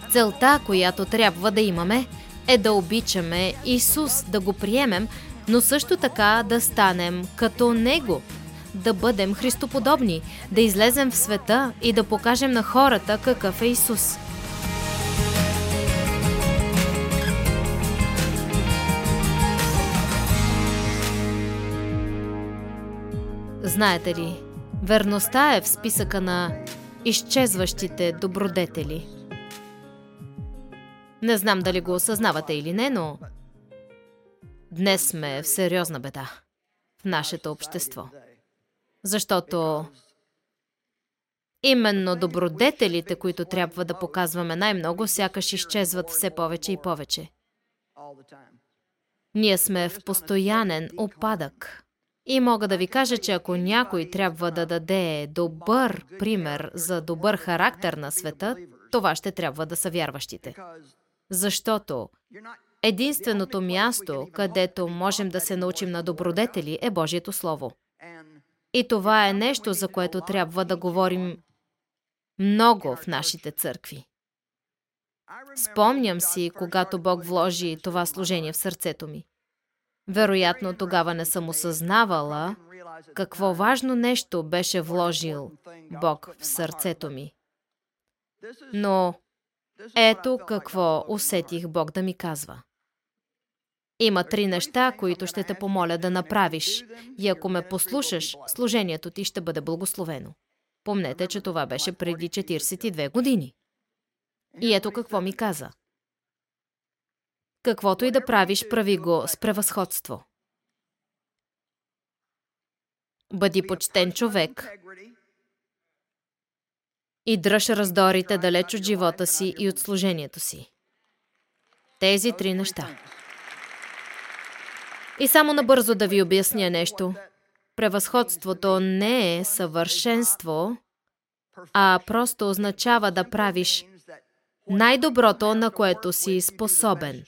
Целта, която трябва да имаме, е да обичаме Исус, да го приемем, но също така да станем като Него, да бъдем христоподобни, да излезем в света и да покажем на хората какъв е Исус. Знаете ли, верността е в списъка на изчезващите добродетели. Не знам дали го осъзнавате или не, но днес сме в сериозна беда в нашето общество. Защото именно добродетелите, които трябва да показваме най-много, сякаш изчезват все повече и повече. Ние сме в постоянен упадък. И мога да ви кажа, че ако някой трябва да даде добър пример за добър характер на света, това ще трябва да са вярващите. Защото единственото място, където можем да се научим на добродетели, е Божието Слово. И това е нещо, за което трябва да говорим много в нашите църкви. Спомням си, когато Бог вложи това служение в сърцето ми. Вероятно, тогава не съм осъзнавала какво важно нещо беше вложил Бог в сърцето ми. Но ето какво усетих Бог да ми казва. Има 3 неща, които ще те помоля да направиш, и ако ме послушаш, служението ти ще бъде благословено. Помнете, че това беше преди 42 години. И ето какво ми каза. Каквото и да правиш, прави го с превъзходство. Бъди почтен човек и дръж раздорите далеч от живота си и от служението си. Тези 3 неща. И само набързо да ви обясня нещо. Превъзходството не е съвършенство, а просто означава да правиш най-доброто, на което си способен.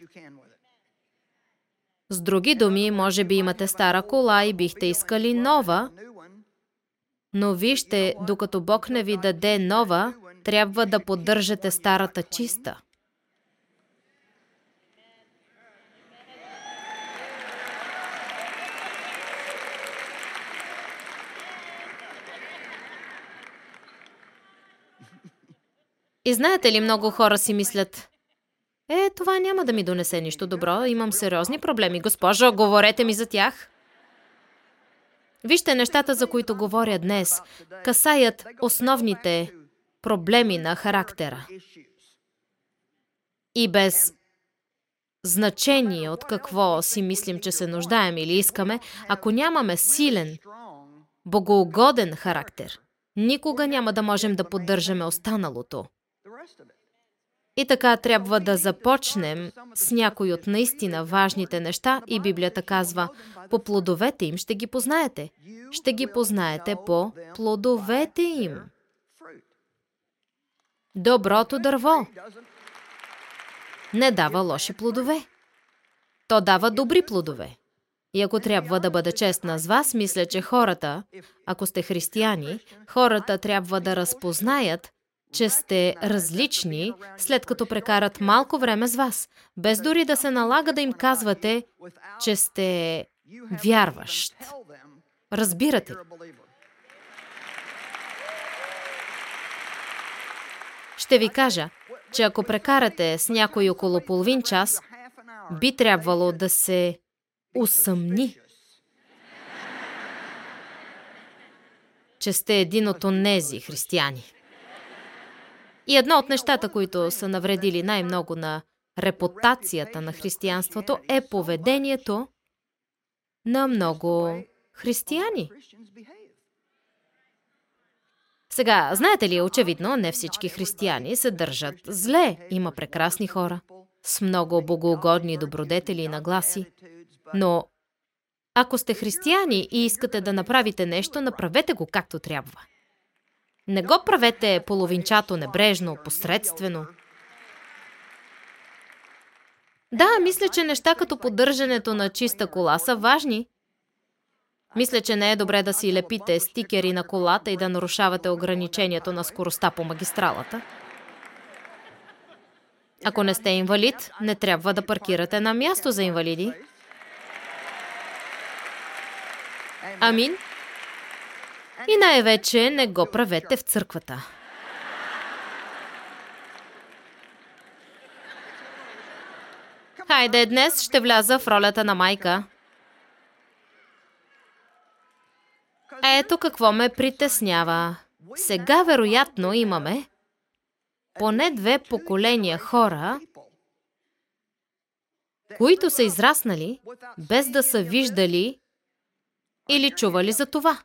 С други думи, може би имате стара кола и бихте искали нова, но вижте, докато Бог не ви даде нова, трябва да поддържате старата чиста. И знаете ли, много хора си мислят, това няма да ми донесе нищо добро, имам сериозни проблеми, госпожо, говорете ми за тях. Вижте, нещата, за които говоря днес, касаят основните проблеми на характера. И без значение от какво си мислим, че се нуждаем или искаме, ако нямаме силен, богоугоден характер, никога няма да можем да поддържаме останалото. И така трябва да започнем с някои от наистина важните неща и Библията казва, по плодовете им ще ги познаете. Ще ги познаете по плодовете им. Доброто дърво не дава лоши плодове. То дава добри плодове. И ако трябва да бъда честна с вас, мисля, че хората, ако сте християни, хората трябва да разпознаят, че сте различни, след като прекарат малко време с вас, без дори да се налага да им казвате, че сте вярващ. Разбирате ли? Ще ви кажа, че ако прекарате с някой около половин час, би трябвало да се усъмни, че сте един от онези християни. И едно от нещата, които са навредили най-много на репутацията на християнството, е поведението на много християни. Сега, знаете ли, очевидно, не всички християни се държат зле. Има прекрасни хора с много богоугодни добродетели и нагласи. Но ако сте християни и искате да направите нещо, направете го както трябва. Не го правете половинчато, небрежно, посредствено. Да, мисля, че неща като поддържането на чиста кола са важни. Мисля, че не е добре да си лепите стикери на колата и да нарушавате ограничението на скоростта по магистралата. Ако не сте инвалид, не трябва да паркирате на място за инвалиди. Амин. И най-вече не го правете в църквата. Хайде, днес ще вляза в ролята на майка. Ето какво ме притеснява. Сега вероятно имаме поне 2 поколения хора, които са израснали без да са виждали или чували за това.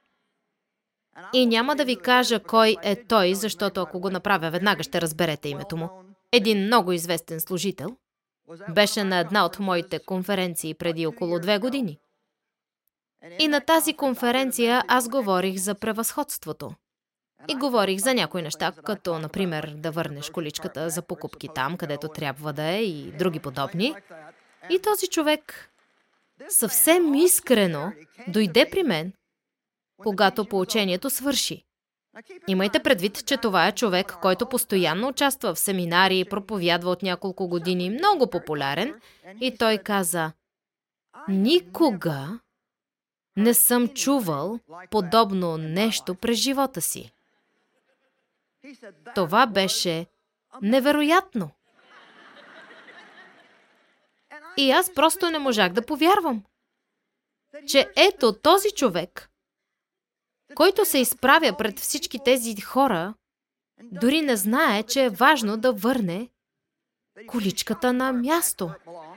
И няма да ви кажа кой е той, защото ако го направя, веднага ще разберете името му. Един много известен служител беше на една от моите конференции преди около 2 години. И на тази конференция аз говорих за превъзходството. И говорих за някои неща, като, например, да върнеш количката за покупки там, където трябва да е и други подобни. И този човек съвсем искрено дойде при мен, когато поучението свърши. Имайте предвид, че това е човек, който постоянно участва в семинари, проповядва от няколко години, много популярен, и той каза: никога не съм чувал подобно нещо през живота си. Това беше невероятно. И аз просто не можах да повярвам, че ето този човек, който се изправя пред всички тези хора, дори не знае, че е важно да върне количката на място.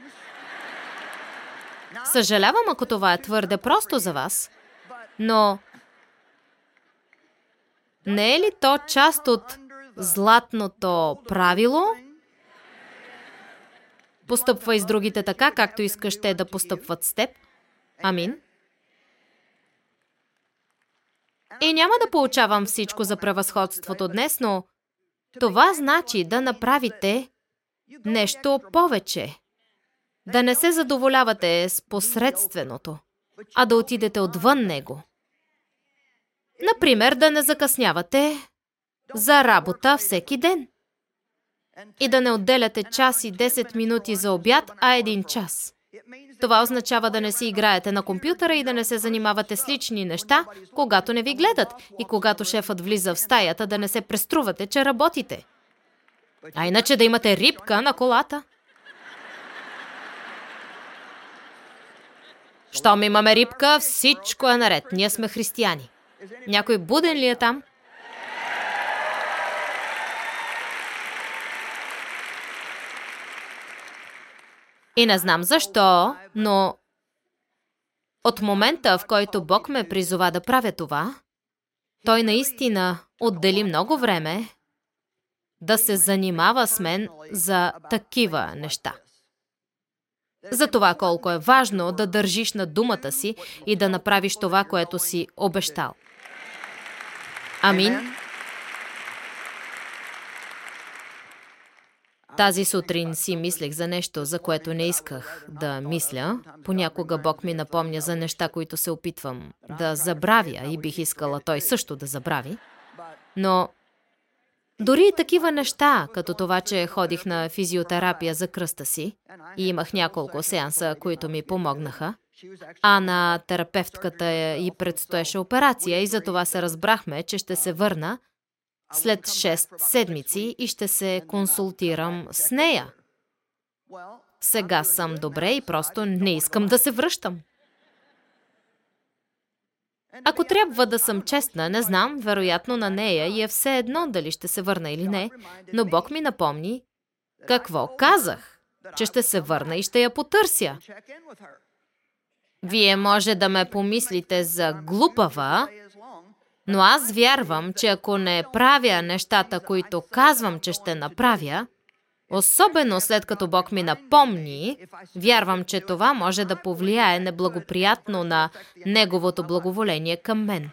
Съжалявам, ако това е твърде просто за вас, но не е ли то част от златното правило? Постъпвай с другите така, както искаш те да постъпват с теб. Амин. И няма да получавам всичко за превъзходството днес, но това значи да направите нещо повече. Да не се задоволявате с посредственото, а да отидете отвън него. Например, да не закъснявате за работа всеки ден. И да не отделяте час и 10 минути за обяд, а 1 час. Това означава да не си играете на компютъра и да не се занимавате с лични неща, когато не ви гледат, и когато шефът влиза в стаята, да не се преструвате, че работите. А иначе да имате рибка на колата. Щом имаме рибка, всичко е наред. Ние сме християни. Някой буден ли е там? И не знам защо, но от момента, в който Бог ме призова да правя това, Той наистина отдели много време да се занимава с мен за такива неща. За това колко е важно да държиш на думата си и да направиш това, което си обещал. Амин. Тази сутрин си мислех за нещо, за което не исках да мисля. Понякога Бог ми напомня за неща, които се опитвам да забравя и бих искала Той също да забрави. Но дори и такива неща, като това, че ходих на физиотерапия за кръста си и имах няколко сеанса, които ми помогнаха, а на терапевтката й предстоеше операция и за това се разбрахме, че ще се върна след 6 седмици и ще се консултирам с нея. Сега съм добре и просто не искам да се връщам. Ако трябва да съм честна, не знам, вероятно на нея и е все едно дали ще се върна или не, но Бог ми напомни какво казах, че ще се върна и ще я потърся. Вие може да ме помислите за глупава, но аз вярвам, че ако не правя нещата, които казвам, че ще направя, особено след като Бог ми напомни, вярвам, че това може да повлияе неблагоприятно на Неговото благоволение към мен.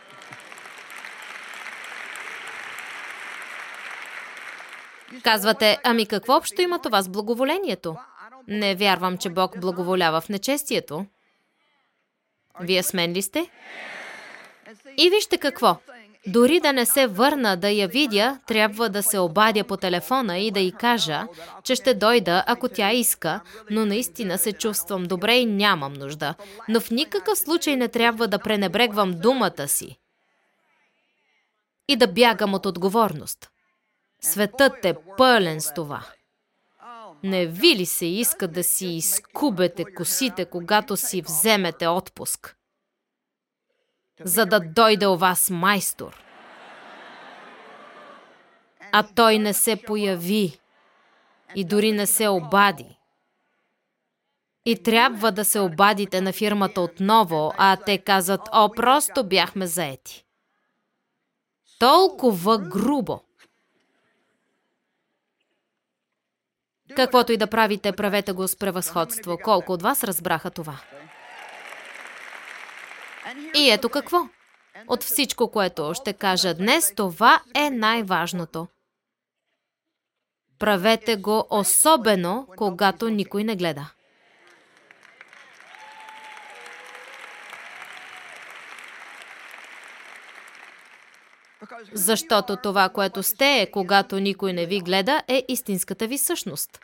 Казвате, ами какво общо има това с благоволението? Не вярвам, че Бог благоволява в нечестието. Вие с мен ли сте? И вижте какво. Дори да не се върна да я видя, трябва да се обадя по телефона и да й кажа, че ще дойда, ако тя иска, но наистина се чувствам добре и нямам нужда. Но в никакъв случай не трябва да пренебрегвам думата си и да бягам от отговорност. Светът е пълен с това. Не ви ли се иска да си изкубете косите, когато си вземете отпуск, за да дойде у вас майстор? А той не се появи и дори не се обади. И трябва да се обадите на фирмата отново, а те казват: "О, просто бяхме заети." Толкова грубо. Каквото и да правите, правете го с превъзходство. Колко от вас разбраха това? И ето какво. От всичко, което ще кажа днес, това е най-важното. Правете го особено, когато никой не гледа. Защото това, което сте, когато никой не ви гледа, е истинската ви същност.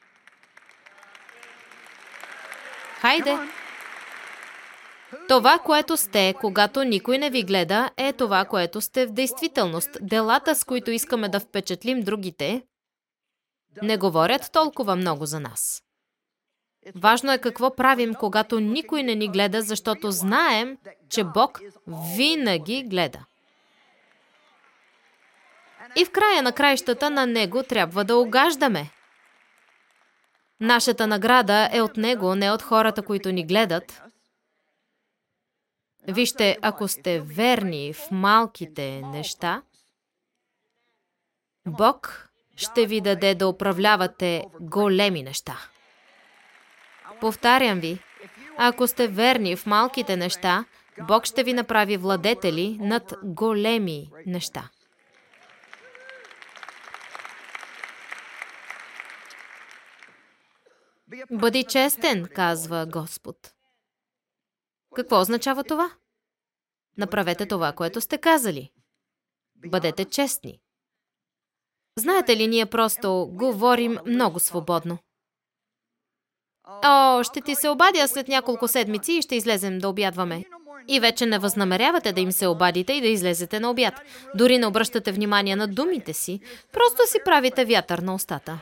Хайде! Това, което сте, когато никой не ви гледа, е това, което сте в действителност. Делата, с които искаме да впечатлим другите, не говорят толкова много за нас. Важно е какво правим, когато никой не ни гледа, защото знаем, че Бог винаги гледа. И в края на краищата на Него трябва да угаждаме. Нашата награда е от Него, не от хората, които ни гледат. Вижте, ако сте верни в малките неща, Бог ще ви даде да управлявате големи неща. Повтарям ви, ако сте верни в малките неща, Бог ще ви направи владетели над големи неща. Бъди честен, казва Господ. Какво означава това? Направете това, което сте казали. Бъдете честни. Знаете ли, ние просто говорим много свободно. О, ще ти се обадя след няколко седмици и ще излезем да обядваме. И вече не възнамерявате да им се обадите и да излезете на обяд. Дори не обръщате внимание на думите си, просто си правите вятър на устата.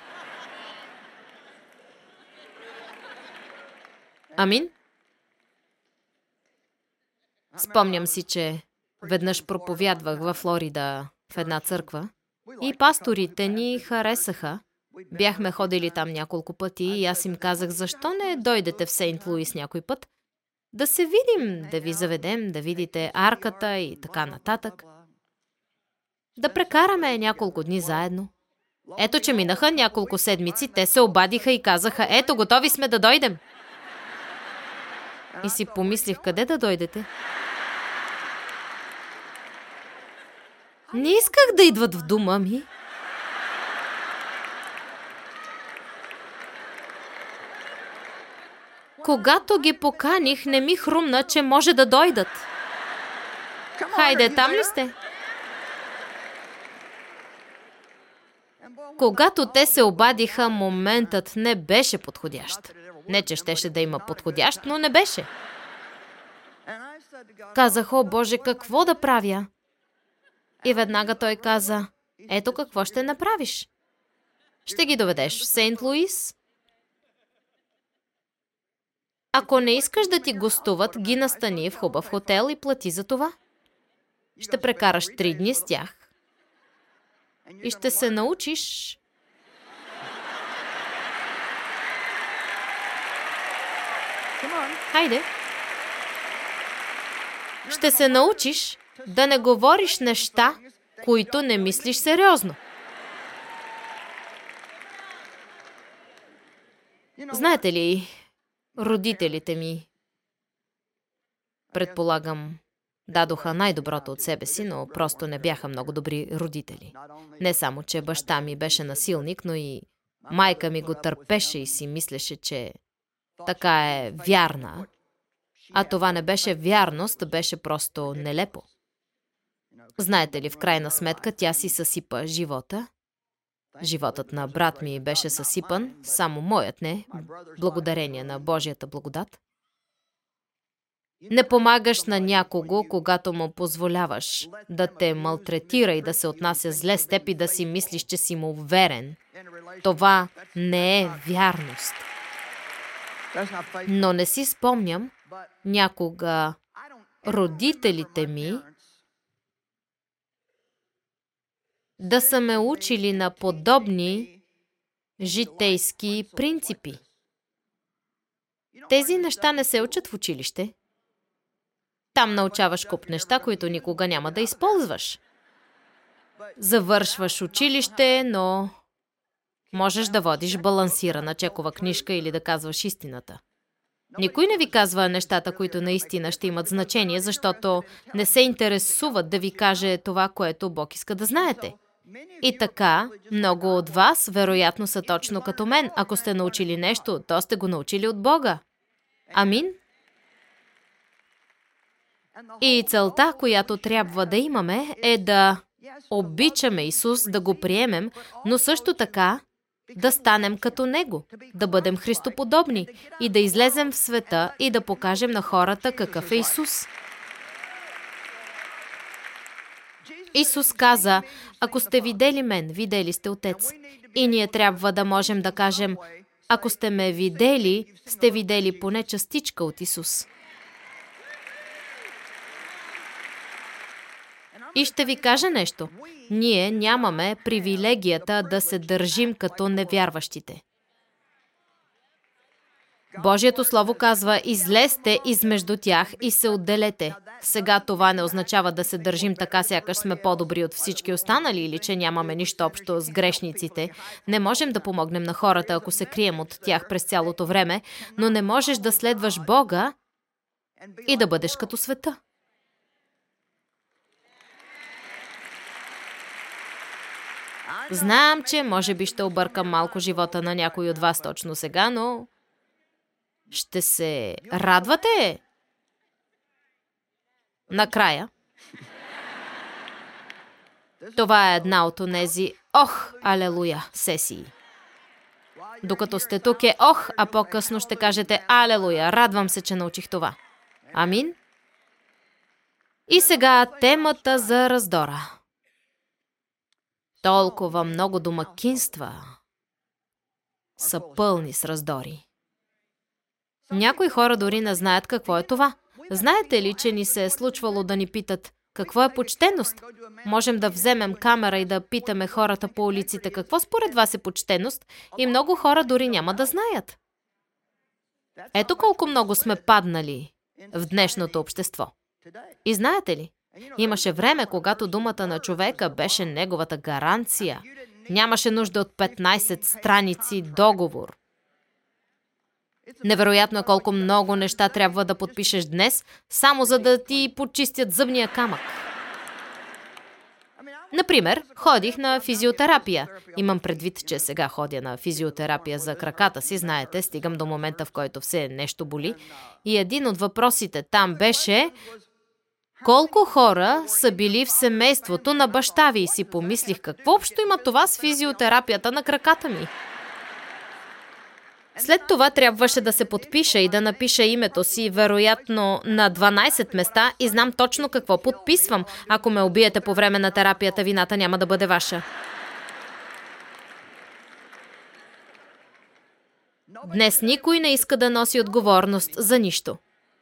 Амин? Спомням си, че веднъж проповядвах във Флорида в една църква и пасторите ни харесаха. Бяхме ходили там няколко пъти и аз им казах: "Защо не дойдете в Сейнт Луис някой път? Да се видим, да ви заведем, да видите арката и така нататък. Да прекараме няколко дни заедно." Ето, че минаха няколко седмици, те се обадиха и казаха: "Ето, готови сме да дойдем." И си помислих, къде да дойдете? Не исках да идват в дома ми. Когато ги поканих, не ми хрумна, че може да дойдат. Хайде, там ли сте? Когато те се обадиха, моментът не беше подходящ. Не, че щеше да има подходящ, но не беше. Казах: "О, Боже, какво да правя?" И веднага той каза: "Ето какво ще направиш. Ще ги доведеш в Сейнт Луис. Ако не искаш да ти гостуват, ги настани в хубав хотел и плати за това. Ще прекараш 3 дни с тях. И ще се научиш..." Хайде. Ще се научиш да не говориш неща, които не мислиш сериозно. Знаете ли, родителите ми, предполагам, дадоха най-доброто от себе си, но просто не бяха много добри родители. Не само, че баща ми беше насилник, но и майка ми го търпеше и си мислеше, че така е вярна. А това не беше вярност, беше просто нелепо. Знаете ли, в крайна сметка тя си съсипа живота. Животът на брат ми беше съсипан, само моят не, благодарение на Божията благодат. Не помагаш на някого, когато му позволяваш да те малтретира и да се отнася зле с теб и да си мислиш, че си му верен. Това не е вярност. Но не си спомням някога родителите ми да са ме учили на подобни житейски принципи. Тези неща не се учат в училище. Там научаваш куп неща, които никога няма да използваш. Завършваш училище, но можеш да водиш балансирана чекова книжка или да казваш истината. Никой не ви казва нещата, които наистина ще имат значение, защото не се интересуват да ви каже това, което Бог иска да знаете. И така, много от вас, вероятно, са точно като мен. Ако сте научили нещо, то сте го научили от Бога. Амин? И целта, която трябва да имаме, е да обичаме Исус, да го приемем, но също така да станем като Него, да бъдем Христоподобни и да излезем в света и да покажем на хората какъв е Исус. Исус каза, ако сте видели мен, видели сте Отец. И ние трябва да можем да кажем, ако сте ме видели, сте видели поне частичка от Исус. И ще ви кажа нещо. Ние нямаме привилегията да се държим като невярващите. Божието Слово казва, излезте измежду тях и се отделете. Сега това не означава да се държим така, сякаш сме по-добри от всички останали или че нямаме нищо общо с грешниците. Не можем да помогнем на хората, ако се крием от тях през цялото време, но не можеш да следваш Бога и да бъдеш като света. Знам, че може би ще объркам малко живота на някой от вас точно сега, но ще се радвате накрая. Това е една от онези «Ох, алелуя» сесии. Докато сте тук е «Ох», а по-късно ще кажете «Алелуя, радвам се, че научих това». Амин? И сега темата за раздора. Толкова много домакинства са пълни с раздори. Някои хора дори не знаят какво е това. Знаете ли, че ни се е случвало да ни питат какво е почтеност? Можем да вземем камера и да питаме хората по улиците какво според вас е почтеност и много хора дори няма да знаят. Ето колко много сме паднали в днешното общество. И знаете ли? Имаше време, когато думата на човека беше неговата гаранция. Нямаше нужда от 15 страници договор. Невероятно е колко много неща трябва да подпишеш днес, само за да ти почистят зъбния камък. Например, ходих на физиотерапия. Имам предвид, че сега ходя на физиотерапия за краката си, знаете, стигам до момента, в който все нещо боли. И един от въпросите там беше: колко хора са били в семейството на баща ви? И си помислих, какво общо има това с физиотерапията на краката ми? След това трябваше да се подпиша и да напиша името си, вероятно на 12 места, и знам точно какво подписвам. Ако ме убиете по време на терапията, вината няма да бъде ваша. Днес никой не иска да носи отговорност за нищо.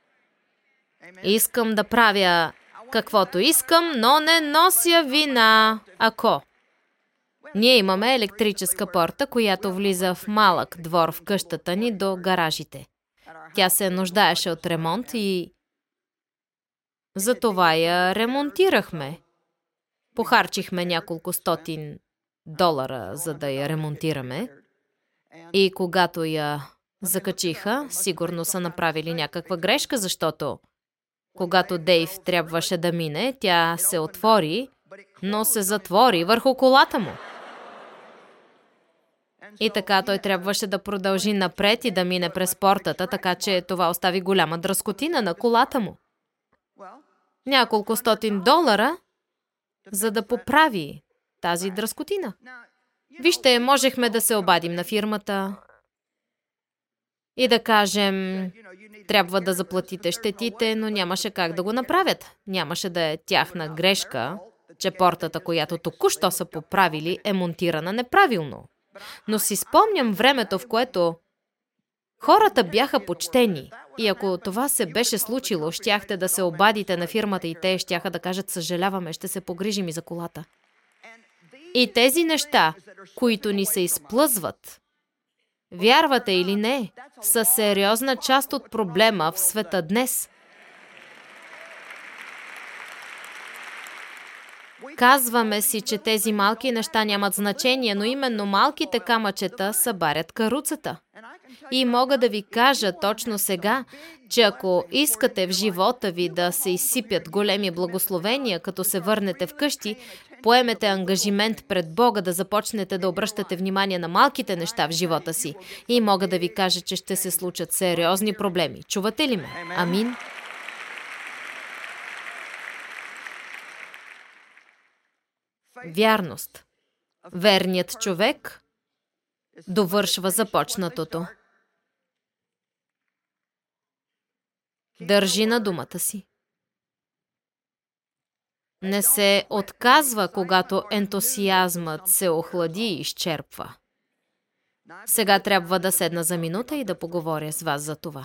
Искам да правя каквото искам, но не нося вина. Ако ние имаме електрическа порта, която влиза в малък двор в къщата ни до гаражите. Тя се нуждаеше от ремонт и затова я ремонтирахме. Похарчихме няколко $100, за да я ремонтираме. И когато я закачиха, сигурно са направили някаква грешка, защото когато Дейв трябваше да мине, тя се отвори, но се затвори върху колата му. И така той трябваше да продължи напред и да мине през портата, така че това остави голяма дръскотина на колата му. Няколко $100 за да поправи тази дръскотина. Вижте, можехме да се обадим на фирмата и да кажем, трябва да заплатите щетите, но нямаше как да го направят. Нямаше да е тяхна грешка, че портата, която току-що са поправили, е монтирана неправилно. Но си спомням времето, в което хората бяха почтени. И ако това се беше случило, щяхте да се обадите на фирмата и те щяха да кажат, съжаляваме, ще се погрижим и за колата. И тези неща, които ни се изплъзват, вярвате или не, са сериозна част от проблема в света днес. Казваме си, че тези малки неща нямат значение, но именно малките камъчета събарят каруцата. И мога да ви кажа точно сега, че ако искате в живота ви да се изсипят големи благословения, като се върнете вкъщи, поемете ангажимент пред Бога да започнете да обръщате внимание на малките неща в живота си. И мога да ви кажа, че ще се случат сериозни проблеми. Чувате ли ме? Амин. Вярност. Верният човек довършва започнатото. Държи на думата си. Не се отказва, когато ентусиазмът се охлади и изчерпва. Сега трябва да седна за минута и да поговоря с вас за това.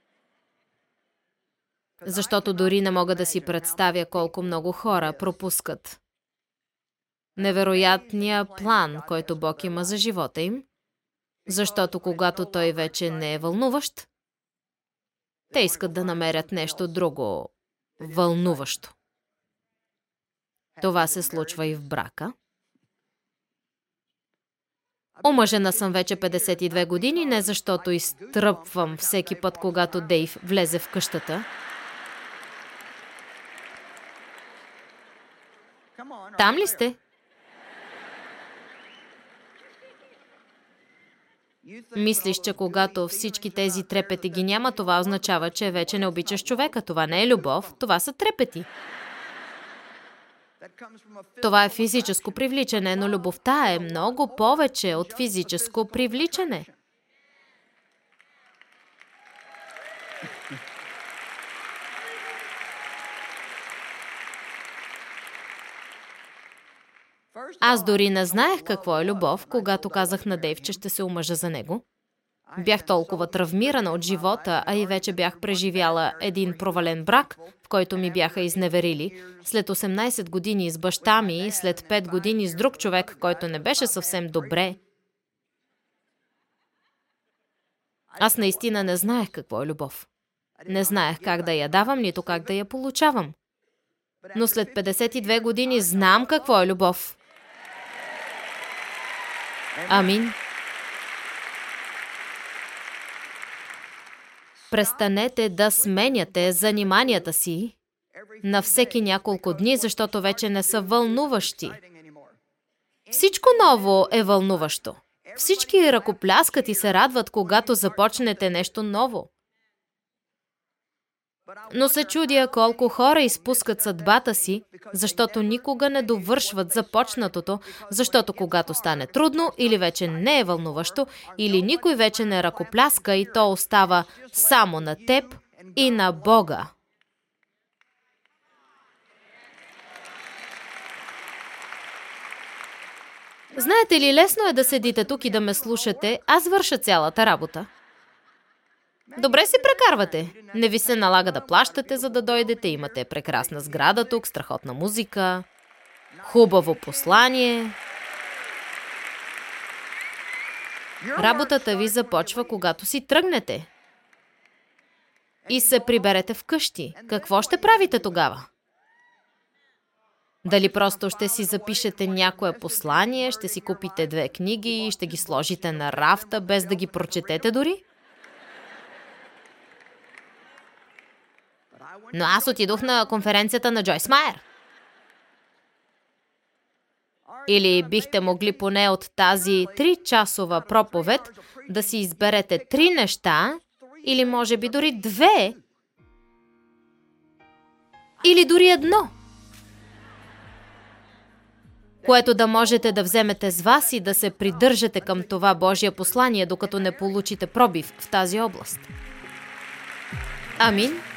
Защото дори не мога да си представя колко много хора пропускат невероятния план, който Бог има за живота им, защото когато той вече не е вълнуващ, те искат да намерят нещо друго вълнуващо. Това се случва и в брака. Омъжена съм вече 52 години, не защото изтръпвам всеки път, когато Дейв влезе в къщата. Там ли сте? Мислиш, че когато всички тези трепети ги няма, това означава, че вече не обичаш човека. Това не е любов, това са трепети. Това е физическо привличане, но любовта е много повече от физическо привличане. Аз дори не знаех какво е любов, когато казах на Дейв, че ще се омъжа за него. Бях толкова травмирана от живота, а и вече бях преживяла един провален брак, в който ми бяха изневерили. След 18 години с баща ми, след 5 години с друг човек, който не беше съвсем добре. Аз наистина не знаех какво е любов. Не знаех как да я давам, нито как да я получавам. Но след 52 години знам какво е любов. Амин. Престанете да сменяте заниманията си на всеки няколко дни, защото вече не са вълнуващи. Всичко ново е вълнуващо. Всички ръкопляскат и се радват, когато започнете нещо ново. Но се чудя колко хора изпускат съдбата си, защото никога не довършват започнатото, защото когато стане трудно или вече не е вълнуващо, или никой вече не ръкопляска и то остава само на теб и на Бога. Знаете ли, лесно е да седите тук и да ме слушате, аз върша цялата работа. Добре си прекарвате. Не ви се налага да плащате, за да дойдете. Имате прекрасна сграда тук, страхотна музика, хубаво послание. Работата ви започва, когато си тръгнете и се приберете вкъщи. Какво ще правите тогава? Дали просто ще си запишете някое послание, ще си купите 2 книги и ще ги сложите на рафта, без да ги прочетете дори? Но аз отидох на конференцията на Джойс Майер. Или бихте могли поне от тази 3-часова проповед да си изберете 3 неща, или може би дори 2, или дори 1. което да можете да вземете с вас и да се придържате към това Божие послание, докато не получите пробив в тази област. Амин.